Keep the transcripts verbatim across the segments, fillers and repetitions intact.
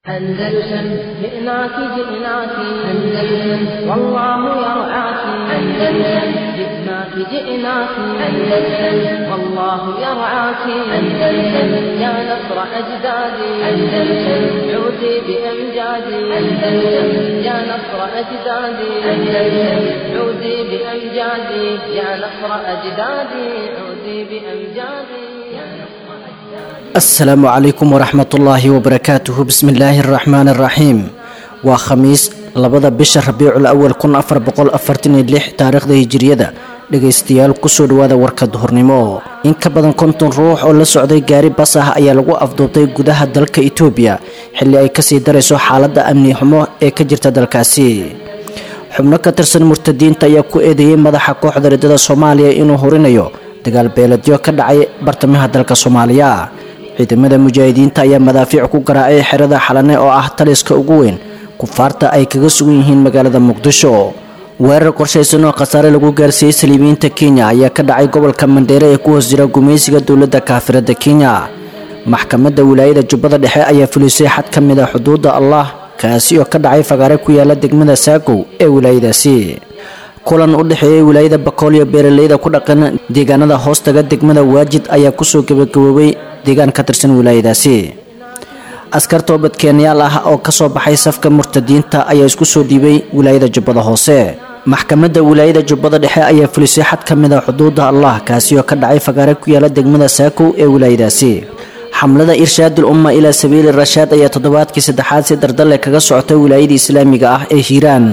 أندلسن جئناك جئناك أندلسن والله يرعاك أندلسن جئناك جئناك أندلسن والله يرعاك أندلسن يا نصر أجدادي أندلسن عودي بأمجادي أندلسن يا نصر أجدادي أندلسن عودي بأمجادي يا نصر أجدادي عودي بأمجادي يا نصر السلام عليكم ورحمة الله وبركاته بسم الله الرحمن الرحيم وخميس لبدا بشهر ربيع الأول كن أفر بقول أفرتين الليح تاريخ ذي هجرية dhegaystayaal kusoo dhawaada warka duhurnimo in ka badan konton ruux oo la socday gaari bas ah ayaa lagu afduubtay gudaha dalka Itoobiya xilli ay ka sii darayso xaaladda amni xumo ee ka jirta dalkaasi xubno ka tirsan murtadiinta ayaa ku eedeeyay madaxa kooxda ridada Soomaaliya inuu horinayo dagaal beeladyo ka dhacay bartamaha dalka Soomaaliya ciidamada mujaahidiinta ayaa madaafiic ku garaacay xerada Xalane oo ah taliska ugu weyn kufaarta ay kaga sugan yihiin magaalada Muqdisho weerar qorshaysan oo khasaare lagu gaarsiiyay Saliibiyiinta Kenya ayaa ka dhacay gobolka Mandheere ee ku hoos jira gumaysiga dawladda kaafirada Kenya maxkamadda wilaayada Jubbada Dhexe ayaa fulisay xad ka mid ah xuduudda Allah kaasi oo ka dhacay fagaare ku yaala degmada Saakow ee wilaayadaasi kulan u dhaxeeyay wilaayada Bakool iyo beeraleyda ku dhaqan deegaanada hoostaga degmada Waajid ayaa ku soo gabagaboobay deegaan ka tirsan wilaayadaasi askar toobad Kenyaal ah oo ka soo baxay safka murtadiinta ayaa isku soo dhiibay wilaayada Jubbada Hoose maxkamadda wilaayada Jubbada Dhexe ayaa fulisay xad ka mid ah xuduudda Allah kaasi oo ka dhacay fagaare ku yaala degmada Saakow ee wilaayadaasi xamlada irshaadul umma ila sabiil rashaad ayaa toddobaadkii saddexaad si dardar leh kaga socotay wilaayada Islaamiga ah ee Hiiraan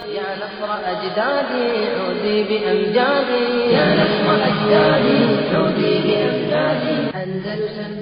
أجدادي عودي بأمجادي يا نصر أجدادي عودي بأمجادي أندلسن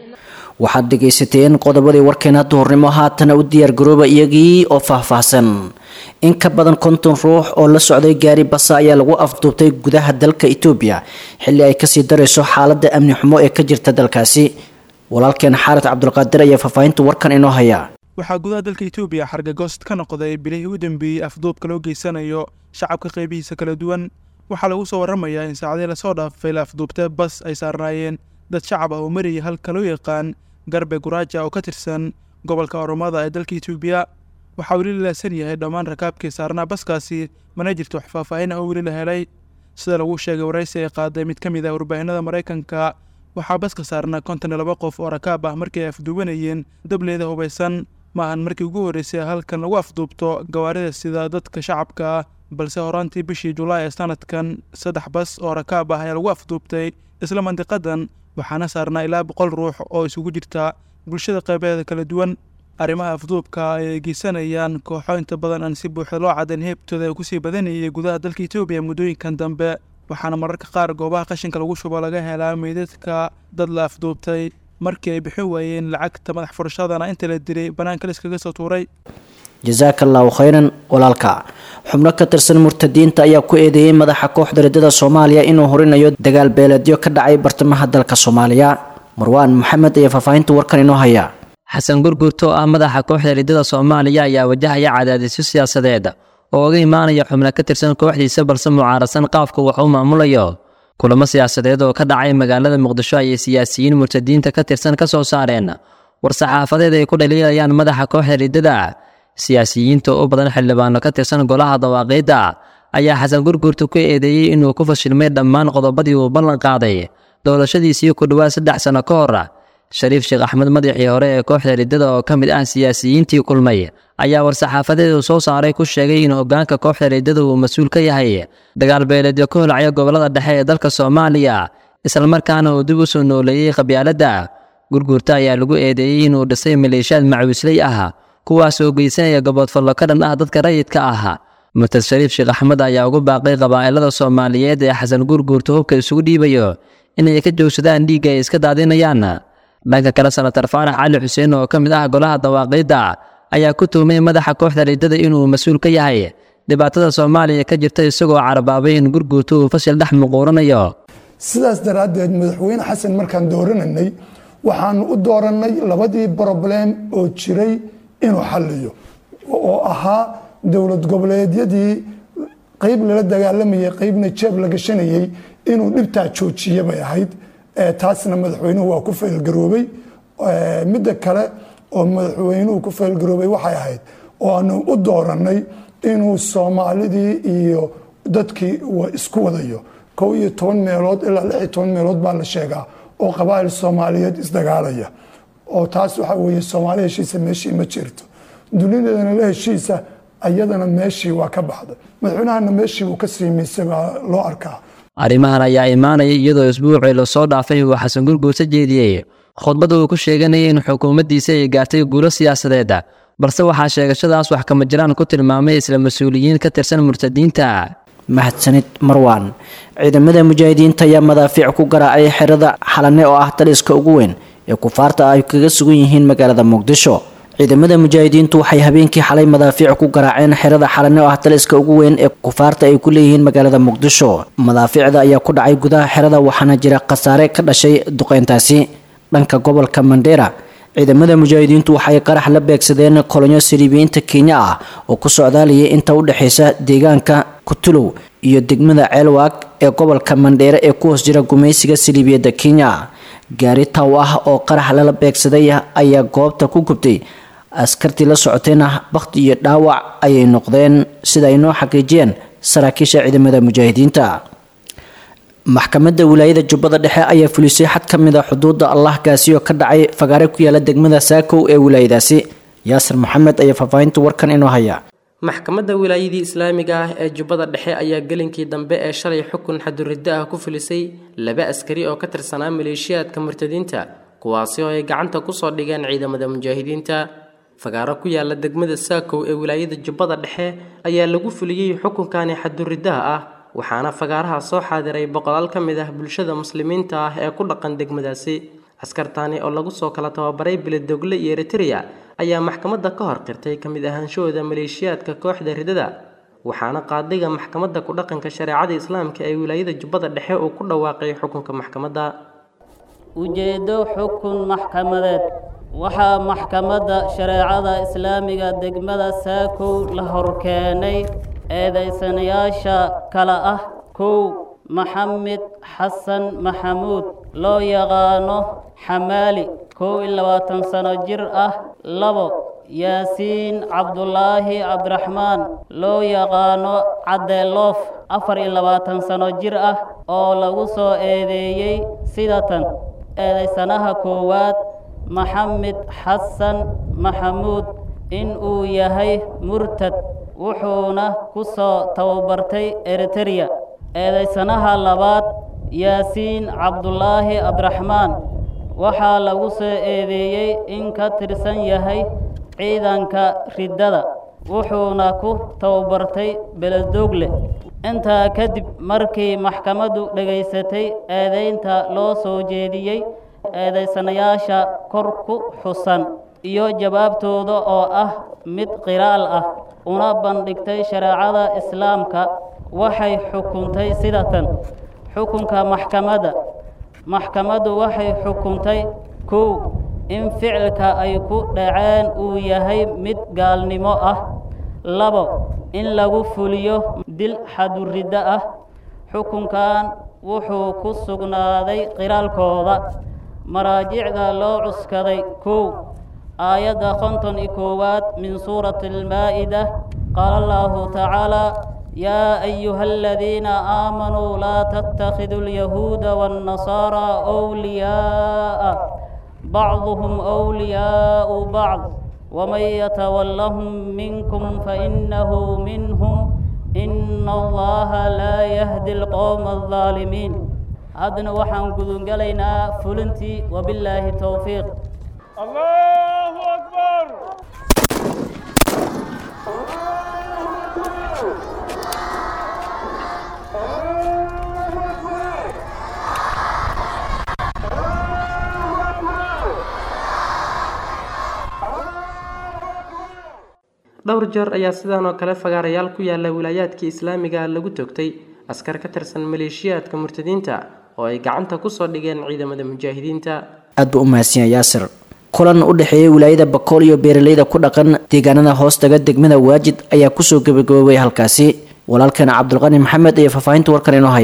waxaad dhegaysateen qodobadii warkeena duhurnimo haatana u diyaar garooba iyagii oo faahfaahsan in ka badan konton ruux oo la socday gaari basa ayaa lagu afduubtay gudaha dalka Itoobiya xilli ay ka sii darayso xaaladda amni xumo ee ka jirta dalkaasi walaalkeen Xaarid Cabdulqaadir ayaa faahfaahinta warkan inoo haya waxaa gudaha dalka Itoobiya xargagost ka noqday bilihii ugu dambeeyay afduubka loo geysanayo shacabka qaybihiisa kala duwan waxaa lagu soo waramayaa in saacadii la soo dhaafay la afduubtay bas ay saarnaayeen dad shacab ah oo marayay halka loo yaqaan Garbe Guraaja oo ka tirsan gobolka Oromada ee dalka Itoobiya waxaa weli la san yahay dhammaan rakaabkii saarnaa baskaasi mana jirto wax faahfaahin oo weli la helay sida lagu sheegay waraysi ay qaaday mid ka mid ah warbaahinada Mareykanka waxaa baska saarnaa konton iyo laba qof oo rakaab ah markii ay afduubanayeen dableeda hubaysan maahan markii ugu horeysay halkan lagu afduubto gawaarida sida dadka shacabka balse horaantii bishii Julaay ee sanadkan saddex bas oo rakaab ah ayaa lagu afduubtay isla mandiqadan waxaana saarnaa ilaa boqol ruux oo isugu jirta bulshada qaybaheeda kala duwan arrimaha afduubka ay geysanayaan kooxo inta badan aan si buuxda loo cadeyn heebtooda ay kusii badanayay gudaha dalka Itoobiya muddooyinkan dambe waxaana mararka qaar goobaha qashinka lagu shubo laga helaa meydadka dad la afduubtay markii ay bixin waayeen lacagta madax furashadana inta la diray banaanka la iskaga soo tuuray jazakallahu khayran walaalka xubno ka tirsan murtadiinta ayaa ku eedeeyay madaxa kooxda ridada Soomaaliya inuu horinayo dagaal beeladyo ka dhacay bartamaha dalka Soomaaliya Marwaan Maxamed ayaa faahfaahinta warkan inoo haya xasan gurgurto ah madaxa kooxda ridada Soomaaliya ayaa wajahaya cadaadisyo siyaasadeed oo uga imaanaya xubno ka tirsan kooxdiisa balse mucaarasan qaafka wax uu maamulayo kulamo siyaasadeed oo ka dhacay magaalada Muqdisho ay siyaasiyiin murtadiinta ka tirsan ka soo saareen war saxaafadeed ay ku dhaliilayaan madaxa kooxda ridada siyaasiyiinta oo badan xildhibaano ka tirsan golaha dawaaqeeda ayaa xasan gurgurto ku eedeeyay inuu ku fashilmay dhammaan qodobadii uu ballan qaaday doorashadiisii ku dhawaad saddex sano ka hor Shariif Sheekh Axmed madaxii hore ee kooxda ridada oo ka mid ah siyaasiyiintii kulmay ayaa war saxaafadeed soo saaray ku sheegay in hoggaanka kooxda ridada uu mas'uul ka yahay dagaal beeladyo ka holcaya gobolada dhexe ee dalka Soomaaliya isla markaana uu dib u soo nooleeyay qabyaaladda gurgurta ayaa lagu eedeeyay inuu dhisay maleeshiyaad macawisley ah kuwaas oo geysanaya gobodfallo ka dhan ah dadka rayidka ah Murtad Shariif Sheekh Axmed ayaa ugu baaqay qabaa'ilada Soomaaliyeed ee xasan gurgurto hubka isugu dhiibayo inay ka joogsadaan dhiigga ay iska daadinayaan dhanka kale Senator Faarax Cali Xuseen oo ka mid ah golaha dawaaqeeda ayaa ku tuumay madaxa kooxda ridada inuu mas'uul ka yahay dhibaatada Soomaaliya ka jirta isagoo carabaabay in gurgurto uu fashil dhex muqooranayo sidaas daraadeed madaxweyne xasan markaan dooranay waxaan u dooranay labadii problem oo jiray inuu xalliyo oo ahaa dawlad goboleedyadii qayb lala dagaalamayay qaybna jeeb la gashanayay inuu dhibtaa joojiyo bay ahayd taasna madaxweynuhu waa ku faylgaroobay midda kale oo madaxweynuhu ku faylgaroobay waxay ahayd oo aanu u dooranay inuu soomaalidii iyo dadkii isku wadayo kow iyo toban meelood ilaa lix iyo toban meelood baa la sheegaa oo qabaa'il soomaaliyeed isdagaalaya oo taas waxa weeye soomaali heshiisa meeshii ma jirto duniyadeedana la heshiisa ayadana meeshii waa ka baxday madaxweynahana meeshii uu ka siimiisay baa loo arkaa arrimahan ayaa imaanaya iyadoo isbuucii lasoo dhaafay uu xasan gurguurta jeediyey khudbada uu ku sheeganayay in xukuumaddiisa ay gaartay guulo siyaasadeed balse waxaa sheegashadaas wax kama jiraan ku tilmaamay isla mas-uuliyiin ka tirsan murtadiinta. mahadsanid marwaan. ciidamada mujaahidiinta ayaa madaafiic ku garaacay xerada xalane oo ah taliska ugu weyn ee kufaarta ay kaga sugan yihiin magaalada muqdisho. ciidamada mujaahidiintu waxay habeenkii xalay madaafiic ku garaaceen xerada xalane oo ah taliska ugu weyn ee kufaarta ay ku leeyihiin magaalada muqdisho. madaafiicda ayaa ku dhacay gudaha xerada waxaana jira khasaare ka dhashay duqeyntaasi. dhanka gobolka Mandera ciidamada mujaahidiintu waxay qarax la beegsadeen kolonyo siribiyiinta Kenya ah oo ku socdaalaya inta u dhaxaysa deegaanka Kutulow iyo degmada Ceelwaaq ee gobolka Mandera ee ku hoos jira gumaysiga siribiyada Kenya. gaari taw ah oo qarax la beegsaday ayaa goobta ku gubtay askartii la socotayna baqti iyo dhaawac ayay noqdeen sida ay noo xaqiijiyeen saraakiisha ciidamada mujaahidiinta. maxkamadda wilaayada Jubbada Dhexe ayaa fulisay xad ka mid ah xuduudda Allah kaasi oo ka dhacay fagaare ku yaala degmada Saakow ee wilaayadaasi. Yaasir Maxamed ayaa faafahinta warkan inoo haya. maxkamadda wilaayadii islaamiga ah ee Jubbada Dhexe ayaa galinkii dambe ee shalay xukun xaduridda ah ku fulisay laba askari oo ka tirsanaa maleeshiyaadka murtadiinta kuwaasi oo ay gacanta ku soo dhigeen ciidamada mujaahidiinta. fagaaro ku yaala degmada Saakow ee wilaayada Jubbada Dhexe ayaa lagu fuliyay xukunkaani xaduridda ah waxaana fagaaraha soo xaadiray boqolaal ka mid ah bulshada muslimiinta ah ee ku dhaqan degmadaasi. askartaani oo lagu soo kala tababaray Beledoogle iyo Eritrea ayaa maxkamadda ka hor qirtay ka mid ahaanshooda maleeshiyaadka kooxda ridada waxaana qaadiga maxkamadda ku dhaqanka shariicada islaamka ee wilaayada Jubbada Dhexe uu ku dhawaaqay xukunka maxkamadda. ujeedo xukun maxkamadeed waxaa maxkamadda shariicada islaamiga degmada Saakow la horkeenay eedeysanayaasha kala ah kow Maxamed Xasan Maxamuud loo yaqaano Xamaali kow iyo labaatan sano jir ah. labo Yaasiin Cabdulaahi Cabdiraxmaan loo yaqaano Cadeeloof afar iyo labaatan sano jir ah oo lagu soo eedeeyay sidatan eedeysanaha koowaad Maxamed Xasan Maxamuud in uu yahay murtad wuxuuna ku soo tababartay Eritrea. eedeysanaha labaad Yaasiin Cabdulaahi Cabdiraxmaan waxaa lagu soo eedeeyay in ka tirsan yahay ciidanka ridada wuxuuna ku tababartay Beledoogle. intaa kadib markii maxkamaddu dhageysatay eedeynta loo soo jeediyey eedeysanayaasha kor ku xusan iyo jawaabtooda oo ah mid qiraal ah una bandhigtay shariicada islaamka waxay xukuntay sidatan xukunka maxkamadda. maxkamaddu waxay xukuntay kow in ficilka ay ku dhaceen uu yahay mid gaalnimo ah. labo in lagu fuliyo dil xaduridda ah. xukunkan wuxuu ku sugnaaday qiraalkooda. maraajicda loo cuskaday kow aayadda konton iyo koowaad min suurati almaa-ida qaala allahu tacaala يا أيها الذين آمنوا لا تتخذوا اليهود والنصارى أولياء بعضهم أولياء بعض ومن يتولهم منكم فإنه منهم إن الله لا يهدي القوم الظالمين. هذا وحن قدن قلينا فلنتي وبالله التوفيق. الله أكبر. dhowr jeer ayaa sidaan oo kale fagaarayaal ku yaala wilaayaadka islaamiga lagu toogtay askar ka tirsan maleeshiyaadka murtadiinta oo ay gacanta ku soo dhigeen ciidamada mujaahidiinta. aad buu u mahadsan Yaasir. kulan u dhaxeeyay wilaayada Bakool iyo beeraleyda ku dhaqan deegaanada hoostaga degmada Waajid ayaa ku soo gabagaboobay halkaasi. walaalkana Cabdulqani Maxamed ayaa faafahinta warkan inoo haya.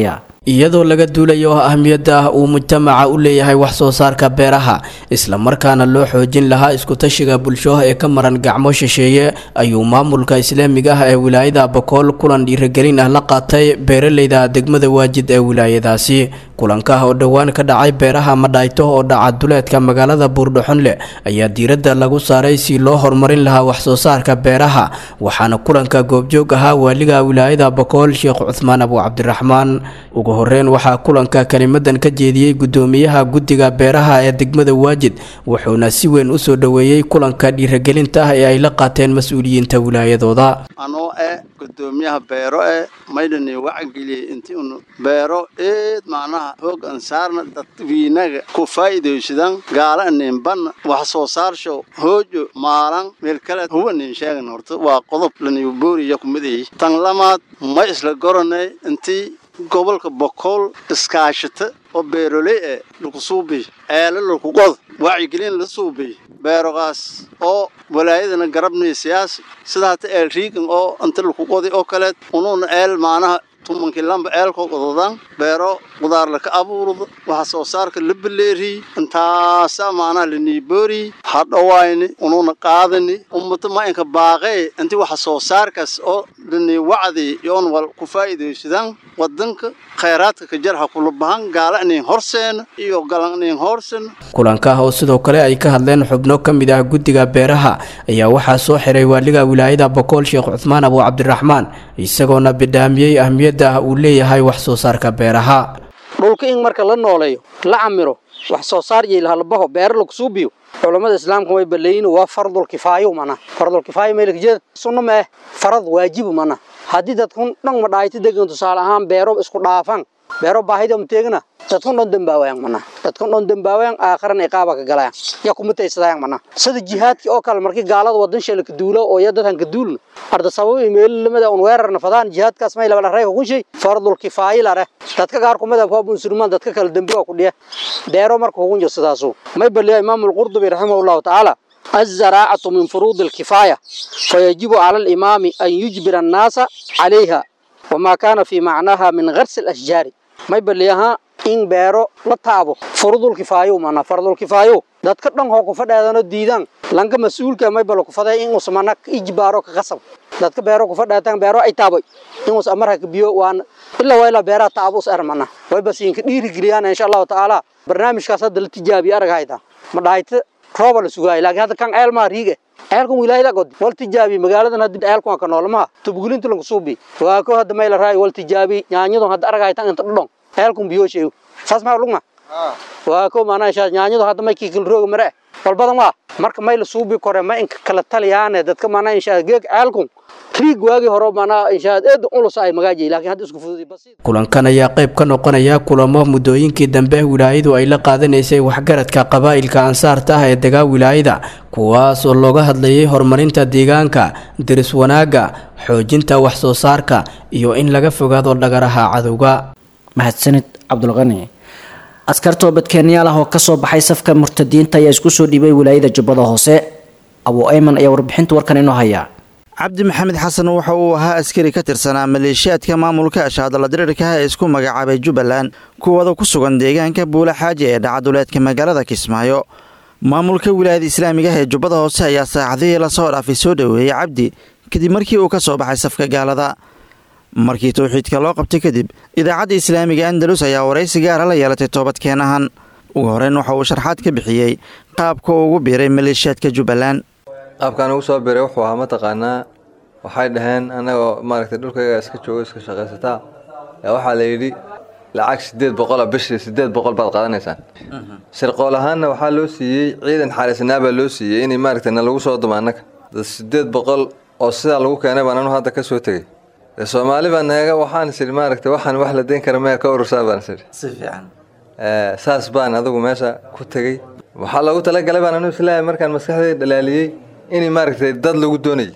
iyadoo laga duulayo ahmiyadda uu mujtamaca u leeyahay wax soo saarka beeraha isla markaana loo xoojin lahaa isku tashiga bulsho ee ka maran gacmo shisheeye ayuu maamulka islaamiga ah ee wilaayada Bakool kulan dhiirigelin ah la qaatay beeraleyda degmada Waajid ee wilaayadaasi kulanka oo dhawaan ka dhacay beeraha Madayto oo dhaca duleedka magaalada Buurdhuxunle ayaa diiradda lagu saaray si loo horumarin lahaa wax soo saarka beeraha waxaana kulanka goobjoog ahaa waaliga wilaayada Bakool Sheekh Uthman Abu Cabdiraxmaan ugu horreyn waxaa kulanka kalimadan ka jeediyay gudoomiyaha guddiga beeraha ee degmada Waajid wuxuuna si weyn u soo dhaweeyay kulanka dhiirigelinta ah ee ay la qaateen mas'uuliyiinta wilaayadooda anoo ee gudoomiyaha beero ee maydani wacgeliyay intii uu beero ee macnaha hoog ansaarna dadweynaga ku faa'iideysadaan gaalaneen ban wax soo saarsho hoojo maalan meel kale hubanin sheegan horta waa qodob laniyo booriya ku miday tan lamaad ma isla goranay intii gobolka Bakool iskaashata oo beeroley ee lagu suubi eela lagu qod wacyigelin la suubi beerogaas oo walaayadana garabnay siyaasi sidaata eel riigan oo inta lagu qoday oo kale unuuna eel maanaha tumankii lamba eelko qododan beero qudaar la ka abuurdo waxa soo saarka la baleeri intaasa maanaha la niiboori hadhawayni unuuna qaadani ummada ma inka baaqay intii waxa soo saarkaas oo dhani wacdi yoon wal ku faa'iideysadaan wadanka khayraadka ka jarha kula bahan gaalaneen horseen iyo galaneen horsen kulanka oo sidoo kale ay ka hadleen xubno kamid ah guddiga beeraha ayaa waxa soo xiray waaliga wilaayada Bakool Sheekh Uthman Abu Cabdiraxmaan isagoona bidaamiyay ahmiyadda uu leeyahay wax soo saarka beeraha dhulka in marka la nooleeyo la amiro wax soo saar yeelha labaho beer lagu suubiyo culimada islaamka way baleeyeen waa fardul kifaayo mana fardul kifaayo meel jeed sunno ma farad waajib mana hadii dadkun dhan ma dhaaytay deegan tusaale ahaan beero isku dhaafan beero baahida um teegna dadkun dhan dambaawayaan mana dadkun dhan dambaawayaan aakhiran ay qaaba ka galayaan ya kuma taysadayaan mana sida jihaadki oo kale markii gaalada wadan sheelka duulo oo yadadan ka duulna arda sabab email lamada on weerarna fadaan jihaadkaas ma ilaa reey ku shay fardul kifaayo la reh dadka gaar kumada ku musulmaan dadka kala dambiga ku dhiya beero marka ugu jiro sidaasu may baliya imaam al-Qurtubi rahimahullahu ta'ala الزراعة من فروض الكفاية فيجب على الإمام أن يجبر الناس عليها وما كان في معناها من غرس الأشجار ما يبليها إن بيرو لطابو فروض الكفاية ومانا فرض الكفاية داد كتنان هو كفاية دانا ديدان لانك مسؤول كما يبلو كفاية إن وسمانك إجبارو كغصب داد كبيرو كفاية دان بيرو أي تابوي إن وسأمرها كبيو وان إلا وإلا بيرا تابو سأرمانا ويبس إنك ديري قريانا إن شاء الله تعالى برنامج كاسد التجابي أرغا هيدا مدايت روبا لسوغاي لكن هذا كان عيل ما ريغه عيلكم ولايدا قد والتجابي مغالدان هدي عيلكم ka noolma tubgulinta lagu suubi waa ko hada meel raay waltijaabi yaanyadu hada aragaytan inta dhon عيلكم biyooshay saas ma lugma waa ko maana shaad yaanyadu hada ma kii roog mare walbadan waa marka meel suubi kore ma in kala taliyaan dadka maana insha geeg عيلكم riig waagi hore maana insha aad ulus ay magaaji laakiin hada isku fududi basiid kulankan ayaa qayb ka noqonaya kulamo mudooyinkii dambe wilaayadu ay la qaadanaysay waxgaradka qabaa'ilka ansaarta ah ee degaa wilaayada kuwaas oo looga hadlayay horumarinta deegaanka diris wanaaga xoojinta wax soo saarka iyo in laga fogaado dhagaraha cadawga mahadsanid Cabdulqani askarta badkeenyaal ah oo ka soo baxay safka murtadiinta ayaa isku soo dhibay wilaayada Jubbada Hoose Abu Ayman ayaa warbixinta warkan inoo haya cabdi maxamed xasan waxa uu ahaa askari ka tirsanaa maleeshiyaadka maamulka ashaadala diriirka ee isku magacaabay Jubbaland kuwada ku sugan deegaanka Buula Xaaji ee dhacaduleedka magaalada Kismaayo maamulka wilaayada islaamiga ee Jubbada Hoose ayaa saacadihii la soo dhaafay soo dhaweeyay cabdi kadib markii uu ka soo baxay safka gaalada markii tawxiidka loo qabtay kadib idaacadda islaamiga Andalus ayaa wareysi gaar ah la yeelatay toobadkeenahan ugu horeyn waxa uu sharxaad ka bixiyay qaabka uu ugu biiray maleeshiyaadka Jubbaland qaabkan ugu soo biiray wuxuu ahaa mataqaanaa waxay dhaheen anagoo maaragtay dhulkayga iska joogo iska shaqaysataa ee waxaa la yidhi lacag sideed boqol bishii sideed boqol baad qaadanaysaan shirqool ahaanna waxaa loo siiyey ciidan xaalisnaa baa loo siiyey inay maaragtay na lagu soo dumo annaga sideed boqol oo sidaa lagu keenay baan anu hadda ka soo tegey Soomaali baan naga waxaan isir maaragtay waxaan wax la deyn kara meel ka urursaa baan isir si fiican ee saas baan adigu meesha ku tagay waxa lagu tala galay baan anu islaahay markaan maskaxdayda dhalaaliyay inay maaragtay dad lagu doonay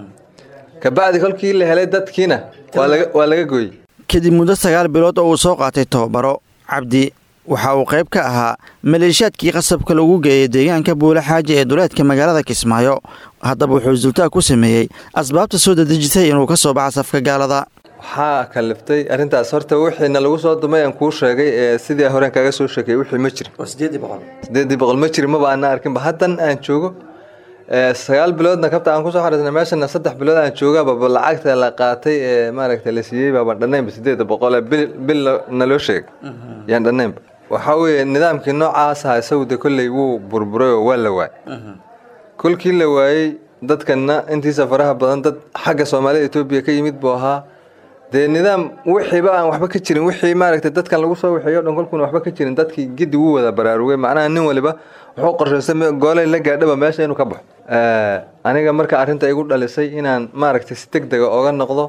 ka baad kolkii la helay dadkiina waa laga waa laga gooyay kadib muddo sagaal bilood oo uu soo qaatay tababaro cabdi waxa uu qayb ka ahaa maleeshiyaadkii qasabka lagu geeyay deegaanka Buula Xaaji ee duleedka magaalada Kismaayo haddaba wuxuu sultaan ku sameeyay asbaabta soo dadajisay inuu ka soo baxo safka gaalada waxaa kaliftay arrintaas horta wixiina lagu soo dumay aan kuu sheegay ee sidii horeen kaga soo sheegay wixii ma jirin sideed boqol ma jirin maba aan arkin ba haddan aan joogo sagaal biloodna kabta aan ku soo xariisnay meeshana saddex bilood aan joogaa baba lacagta la qaatay ee maaragtay la siiyey baba dhanaynba sideed boqol bil bil naloo sheegay yaan dhanaynba waxaa weeye nidaamkii noocaas ahaa sawda kolley wuu burburay oo waa la waayay kolkii la waayey dadkana intiisa faraha badan dad xagga Soomaalida Itoobiya ka yimid buu ahaa dee nidaam wixiiba aan waxba ka jirin wixii maaragtay dadkan lagu soo wixiyo dhan kolkuna waxba ka jirin dadkii gidi wuu wada baraarugay macnaha nin waliba wuxuu qorsheysay goolay la gaadhaba meesha inuu ka baxo aniga marka arrinta igu dhalisay inaan maaragtay si degdeg ah uga noqdo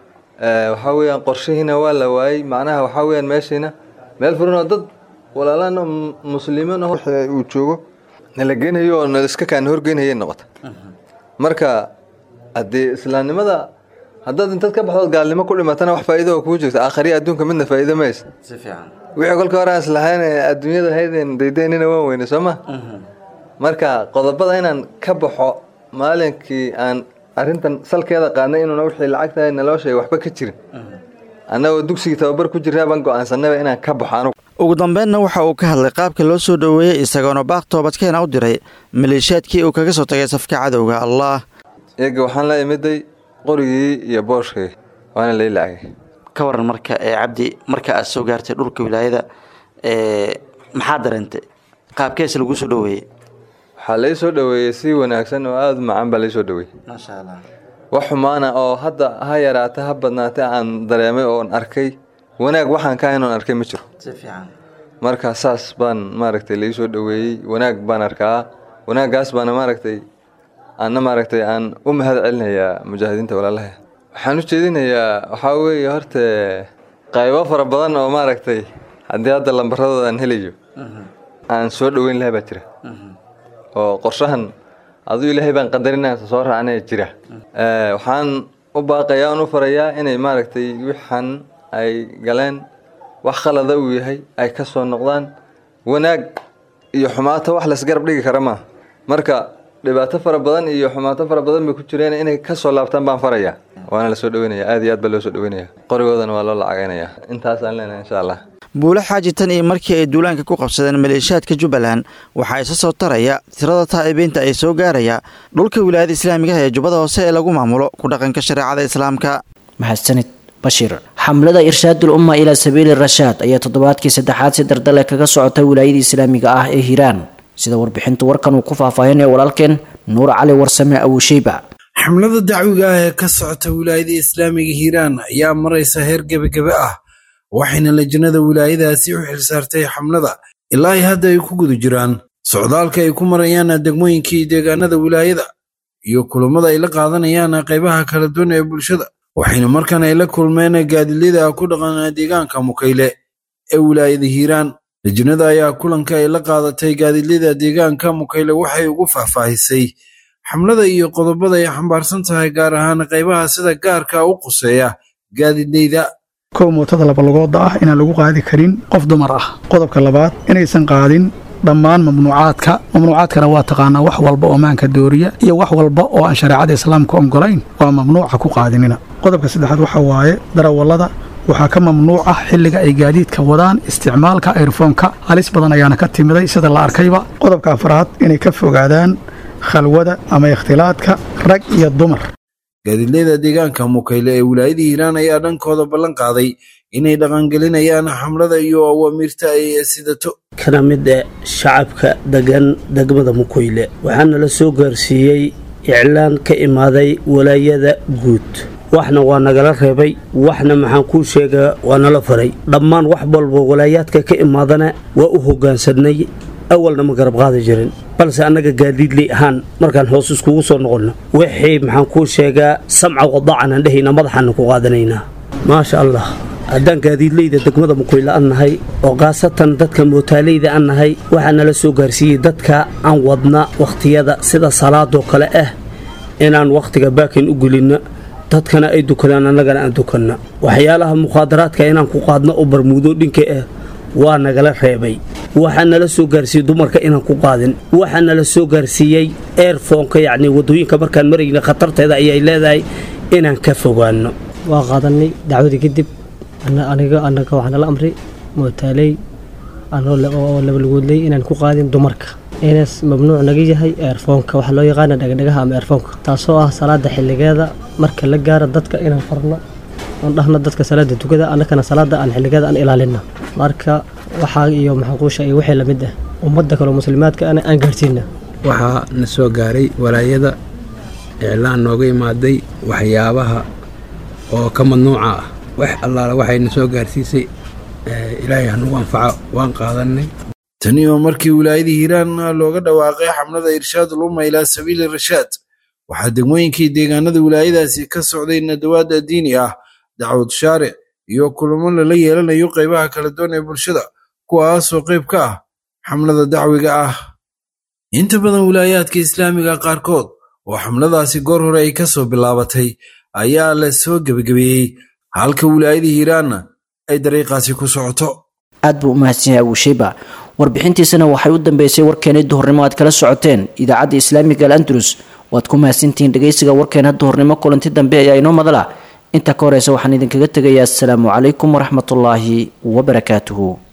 waxa weeyaan qorshihiina waa la waayay macnaha waxa weeyaan meeshina meel furan oo dad walaalaan muslimiin ah uu joogo nala geenayo oo nala iska kaan horgeynayay noqota marka hadii islaamnimada haddaad intaad ka baxdo gaalnimo ku dhimatana wax faa'iido oo ku jirta aakhiriya adduunka midna faa'iido ma haysan si fiican wixii kolka hore aan islahayn adduunyada haydeen daydeynina waan weyne Soomaa marka qodobada inaan ka baxo maalinkii aan arrintan salkeeda qaadnay inuu wixii lacagta naloo sheegay waxba ka jirin annagoo dugsiga tababar ku jiraa baan go'aansanay inaan ka baxo ugu dambeynna waxa uu ka hadlay qaabka loo soo dhaweeyay isagoona baaq toobadkeena u diray maleeshiyaadkii uu kaga soo tagay safka cadowga Allah eega waxaan la imiday qorigii iyo booshkii waana la ilaacay ka waran marka ee Cabdi marka aad soo gaartay dhulka wilaayada ee maxaa dareentay qaabkees lagu soo dhaweeyay waxa la soo dhaweeyay si wanaagsan oo aad macaan baa la soo dhaweeyay ma sha Allah wax xumaana oo hadda ha yaraata ha badnaata aan dareemay oo aan arkay wanaag waxaan ka inaan arkay ma jiro si fiican marka saas baan maaragtay la soo dhaweeyay wanaag baan arkaa wanaagaas baan maaragtay أنا ماركتي أن أم هذا علنا يا مجاهدين ولا لا حنو جدينا يا حاوي هرت قايبة فربضان أو ماركتي عندي هذا اللمبراد أن هليجو أن سود وين لها بتره أو قرشهن أذو لها بين قدرنا صار عنه جرا وحن وباقي يا نفريا إن ماركتي وحن أي جلان وخلا ذوي هي أي كسر النقدان وناق يحماته وحلا سجرب لي كرمه مركا dhibaato fara badan iyo xumaato fara badan bay ku jireen inay ka soo laabtaan baan farayaa waana la soo dhaweynaya aad iyo aad baa loo soo dhaweynaya qorigoodana waa loo lacagaynaya intaas aan leenahay insha Allah buula xaaji tan iyo markii ay duulaanka ku qabsadeen maleeshiyaadka Jubbaland waxa ay soo taraya tirada taa'ibiinta ay soo gaaraya dhulka wilaayada islaamiga ee Jubbada Hoose ee lagu maamulo ku dhaqanka shariicada islaamka mahadsanid Bashir xamlada irshaadul umma ila sabiil ar-rashaad ayaa toddobaadkii saddexaad si dardar kaga socotay wilaayada islaamiga ah ee Hiiraan sida warbixinta warkan uu ku faahfaahinay walaalkeen Nuur Cali Warsame Awshayba xamlada dacwiga ah ee ka socota wilaayada islaamiga Hiiraan ayaa maraysa heer gabagaba ah waxayna lajnada wilaayadaasi u xilsaartay xamlada ilaa hadda ay ku gudu jiraan socdaalka ay ku marayaan degmooyinkii deegaanada wilaayada iyo kulamada ay la qaadanayaan qaybaha kala duwan ee bulshada waxayna markan ay la kulmeen gaadilida ku dhaqan deegaanka Mukayle ee wilaayada Hiiraan lajnada ayaa kulanka ay la qaadatay gaadilida deegaanka Mukayle waxay ugu faahfaahisay xamlada iyo qodobada ay xambaarsan tahay gaar ahaan qaybaha sida gaarka u quseeya gaadilida kow mootada laba lugooda ah inaan lagu qaadi karin qof dumar ah qodobka labaad inaysan qaadin dhammaan mamnuucaadka mamnuucaadkana waa taqaanaa wax walba oo maanka dooriya iyo wax walba oo aan shariicada islaamka ogolayn waa mamnuuca ku qaadinina qodobka saddexaad waxa waaye darawallada waxaa ka mamnuuc ah xilliga ay gaadiidka wadaan isticmaalka earphone-ka halis badan ayaana ka timiday sida la arkayba qodobka afraad inay ka fogaadaan khalwada ama ikhtilaadka rag iyo dumar gaadilada deegaanka Mukayle ee wilaayada Hiiraan ayaa dhankooda ballan qaaday inay dhaqangelinayaan xamlada iyo awaamirta ay sidato kana mid ah shacabka degan degmada Mukayle waxaana la soo gaarsiiyay iclaan ka imaaday walaayada guud waxna waa nagala reebay waxna maxaan ku sheegaa waa nala faray dhammaan wax walba walaayaadka ka imaadana waa u hoggaansanay awalna ma garab qaadi jirin balse annaga gaadiidley ahaan markaan hoos iskugu soo noqono wixii maxaan ku sheegaa samca wadacana dhehayna madaxana ku qaadanaynaa maasha Allah haddaan gaadiidleyda degmada Mukayle aan nahay oo qaasatan dadka mootaaleyda aan nahay waxaa nala soo gaarsiiyey dadka aan wadna waqtiyada sida salaadoo kale ah inaan waqtiga baakin u gelino dadkana ay dukadaan annagana aan dukanna waxyaalaha muqaadaraadka inaan ku qaadno oo barmuudo dhinka ah waa nagala reebay waxa nala soo gaarsiiyay dumarka inaan ku qaadin waxa nala soo gaarsiiyay earphone-ka yacni wadooyinka markaan marayna khatarteeda ayay leedahay inaan ka fogaano waa qaadanay dacwadii kadib aniga anaga waxaan la amray mootaaley anoo labalgoodley inaan ku qaadin dumarka inaas mamnuuc naga yahay eerfoonka waxa loo yaqaana dhagadhagaha ama eerfoonka taasoo ah salaada xilligeeda marka la gaaro dadka inaan farno aan dhahno dadka salaada tukada annagana salaada aan xilligeeda aan ilaalina marka waxaa iyo maxquusha iyo wixii lamid ah ummadda kale muslimaadka ana aan gaarsiina waxaa na soo gaaray walaayada iclaan nooga imaaday waxyaabaha oo ka mamnuuca ah wax allaala waxay na soo gaarsiisay ilaahay hanugu anfaco waan qaadanay tani oo markii wilaayadii hiiraan looga dhawaaqay xamlada irshaadul umma ilaa sabiili rashaad waxaa degmooyinkii deegaanada wilaayadaasi ka socday nadawaad diini ah dacwad shaaric iyo kulamo lala yeelanayo qaybaha kala duwan ee bulshada kuwaasoo qayb ka ah xamlada dacwiga ah inta badan wilaayaadka islaamiga qaarkood oo xamladaasi goor hore ay ka soo bilaabatay ayaa la soo gebagabeeyey halka wilaayadii hiiraanna ay dariiqaasi ku socoto aad buu u mahadsan yahay abuushayba warbixintiisana waxay u dambeysay warkeenii duhurnimo aad kala socoteen idaacadda islaamiga al andalus waad ku mahadsantihiin dhegeysiga warkeena duhurnimo kulanti dambe ayaa inoo madala inta ka horeysa waxaan idinkaga tegayaa assalaamu calaykum waraxmatullaahi wabarakaatuhu